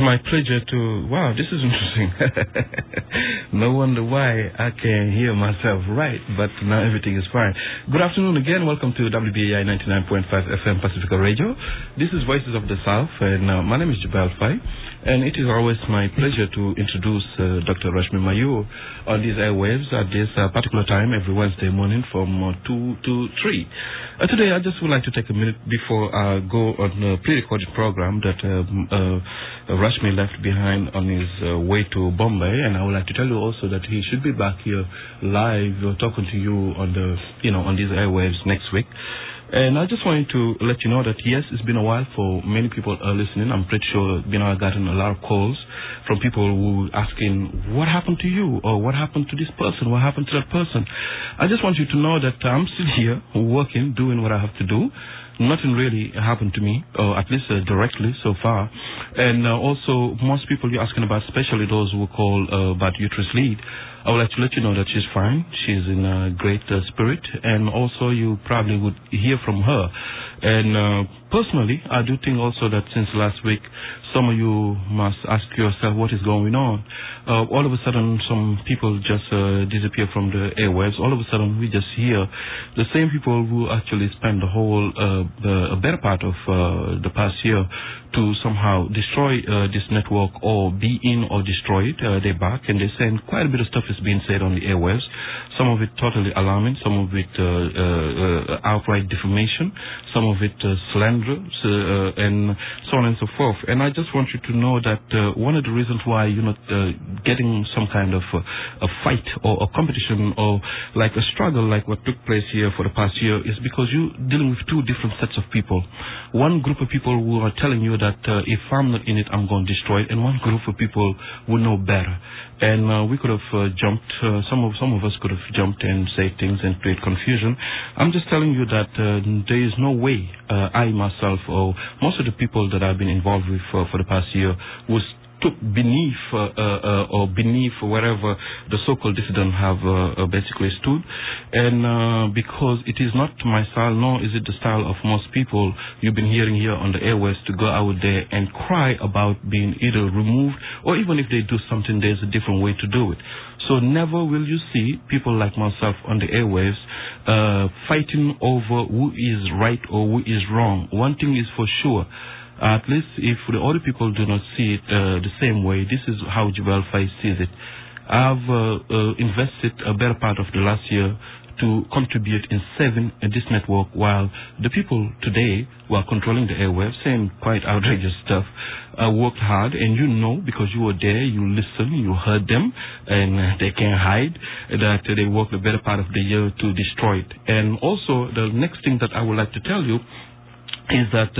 my pleasure to... Wow, this is interesting. No wonder why I can hear myself right, but now everything is fine. Good afternoon again. Welcome to WBAI 99.5 FM Pacifica Radio. This is Voices of the South, and my name is Jabal Fai. And it is always my pleasure to introduce Dr. Rashmi Mayur on these airwaves at this particular time every Wednesday morning from 2 to 3. Today, I just would like to take a minute before I go on a pre-recorded program that Rashmi left behind on his way to Bombay, and I would like to tell you also that he should be back here live talking to you on the on these airwaves next week. And I just wanted to let you know that, yes, it's been a while for many people listening. I'm pretty sure, I've gotten a lot of calls from people who asking, what happened to you? Or what happened to this person? What happened to that person? I just want you to know that I'm still here, working, doing what I have to do. Nothing really happened to me, or at least directly so far. And also, most people you're asking about, especially those who call about uterus lead, I would like to let you know that she's fine. She's in a great spirit, and also you probably would hear from her. And personally, I do think also that since last week, some of you must ask yourself what is going on. All of a sudden, some people just disappear from the airwaves. All of a sudden, we just hear the same people who actually spent the whole, a better part of the past year to somehow destroy this network or be in or destroy it. They're back, and they're saying quite a bit of stuff is being said on the airwaves. Some of it totally alarming, some of it outright defamation, some of it slander, and so on and so forth. And I just want you to know that one of the reasons why you're not getting some kind of a fight or a competition or like a struggle like what took place here for the past year is because you're dealing with two different sets of people. One group of people who are telling you that if I'm not in it, I'm going to destroy it, and one group of people who know better. And we could have jumped, some of us could have jumped and said things and create confusion. I'm just telling you that there is no way I myself or most of the people that I've been involved with for the past year was took beneath or beneath wherever the so-called dissident have basically stood, and because it is not my style, nor is it the style of most people you've been hearing here on the airways to go out there and cry about being either removed or even if they do something, there's a different way to do it. So never will you see people like myself on the airwaves fighting over who is right or who is wrong. One thing is for sure. At least if the other people do not see it the same way, this is how Jabal Fai sees it. I've invested a better part of the last year to contribute in saving this network, while the people today who are controlling the airwaves saying quite outrageous stuff worked hard, and you know because you were there, you listened, you heard them, and they can't hide that they worked the better part of the year to destroy it. And also the next thing that I would like to tell you is that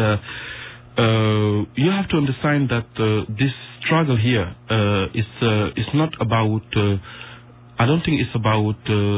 you have to understand that this struggle here is not about. I don't think it's about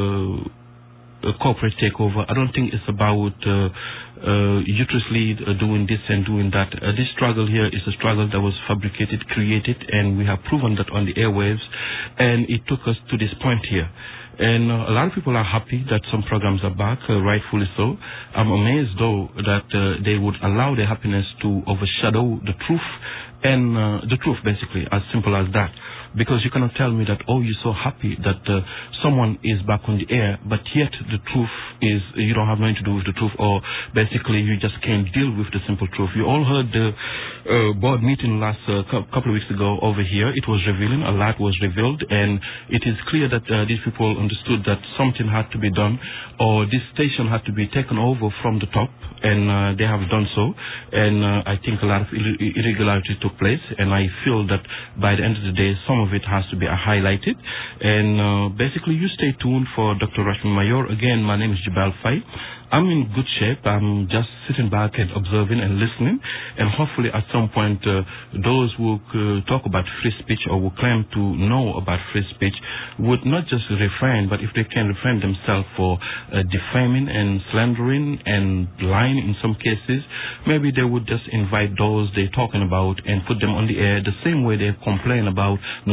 a corporate takeover. I don't think it's about uterus lead doing this and doing that. This struggle here is a struggle that was fabricated, created, and we have proven that on the airwaves, and it took us to this point here. And a lot of people are happy that some programs are back, rightfully so. I'm amazed, though, that they would allow their happiness to overshadow the truth, and the truth, basically, as simple as that. Because you cannot tell me that, oh, you're so happy that someone is back on the air, but yet the truth is you don't have nothing to do with the truth, or basically you just can't deal with the simple truth. You all heard the board meeting last couple of weeks ago over here. It was revealing, a lot was revealed, and it is clear that these people understood that something had to be done, or this station had to be taken over from the top, and they have done so. And I think a lot of irregularity took place, and I feel that by the end of the day, some of it has to be highlighted. And basically, you stay tuned for Dr. Rashmi Mayur. Again, my name is Jabal Fai. I'm in good shape. I'm just sitting back and observing and listening. And hopefully at some point, those who talk about free speech or who claim to know about free speech would not just refrain, but if they can refrain themselves for defaming and slandering and lying in some cases, maybe they would just invite those they're talking about and put them on the air the same way they complain about not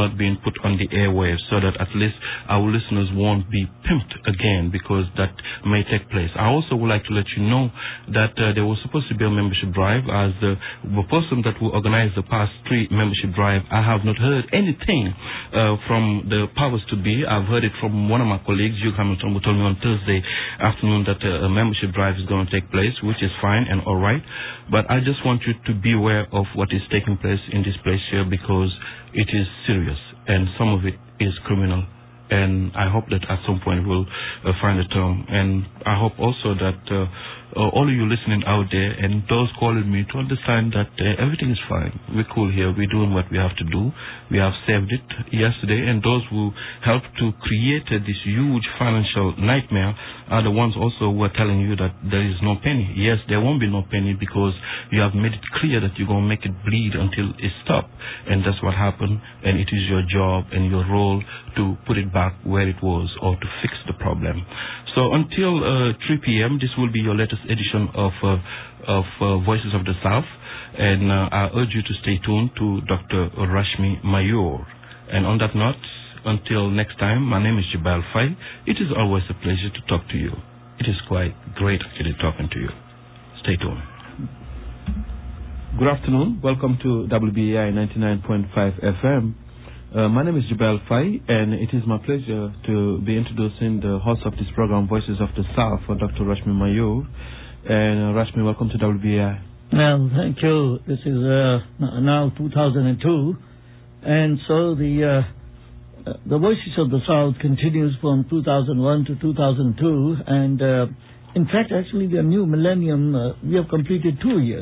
not being put on the airwaves so that at least our listeners won't be pimped again, because that may take place. I also would like to let you know that there was supposed to be a membership drive. As the person that will organize the past 3 membership drive, I have not heard anything from the powers to be. I've heard it from one of my colleagues, Hugh Hamilton, who told me on Thursday afternoon that a membership drive is going to take place, which is fine and all right. But I just want you to be aware of what is taking place in this place here, because it is serious and some of it is criminal. And I hope that at some point we'll find a term. And I hope also that all of you listening out there and those calling me to understand that everything is fine. We're cool here. We're doing what we have to do. We have saved it yesterday. And those who helped to create this huge financial nightmare are the ones also who are telling you that there is no penny. Yes, there won't be no penny, because you have made it clear that you're going to make it bleed until it stops. And that's what happened. And it is your job and your role to put it back where it was, or to fix the problem. So until 3 p.m., this will be your latest edition of Voices of the South. And I urge you to stay tuned to Dr. Rashmi Mayoor. And on that note, until next time, my name is Jibal Fai. It is always a pleasure to talk to you. It is quite great actually talking to you. Stay tuned. Good afternoon. Welcome to WBAI 99.5 FM. My name is Jibal Fai, and it is my pleasure to be introducing the host of this program, Voices of the South, for Dr. Rashmi Mayoor. And Rashmi, welcome to WBAI. Well, thank you. This is now 2002, and so the Voices of the South continues from 2001 to 2002, and in fact, actually, the new millennium, we have completed 2 years.